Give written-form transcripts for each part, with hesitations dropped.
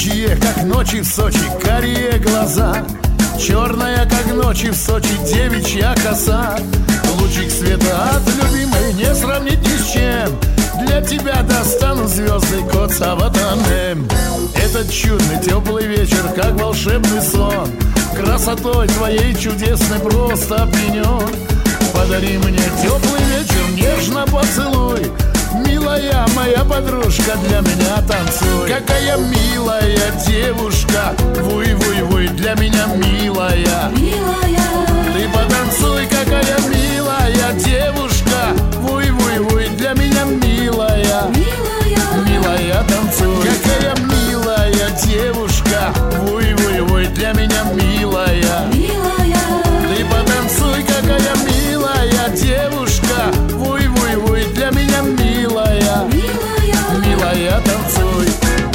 жгучие, как ночи в Сочи, карие глаза, черная, как ночи в Сочи, девичья коса. Лучик света от любимой не сравнить ни с чем. Для тебя достану звезды, кот Саватанем. Этот чудный теплый вечер, как волшебный сон, красотой твоей чудесной просто опьянен. Подари мне теплый вечер, нежно поцелуй. Милая моя подружка, для меня танцуй. Какая милая девушка, вуй-вуй-вуй, для меня милая. Ты потанцуй, какая милая девушка, вуй-вуй-вуй, для меня милая. Милая, танцуй. Какая милая девушка, вуй-вуй-вуй, для меня милая. Ты потанцуй, какая милая девушка, вуй-вуй-вуй, для меня милая. Милая, танцуй.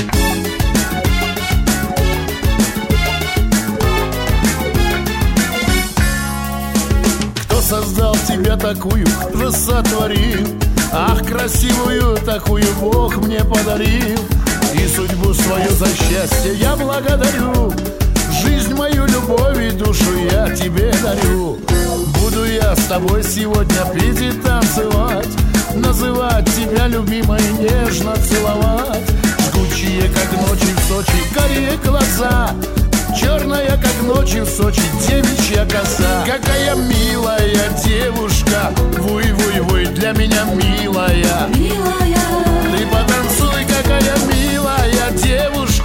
Кто создал тебя такую, кто сотворил? Ах, красивую такую Бог мне подарил. И судьбу свою за счастье я благодарю. Жизнь мою, любовь и душу я тебе дарю. Буду я с тобой сегодня петь и танцевать, называть тебя любимой, нежно целовать. Жгучие, как ночи в Сочи, карие глаза, черная, как ночи в Сочи, девичья коса. Какая милая девушка, вуй-вуй-вуй, для меня милая. Ты потанцуй, какая милая девушка,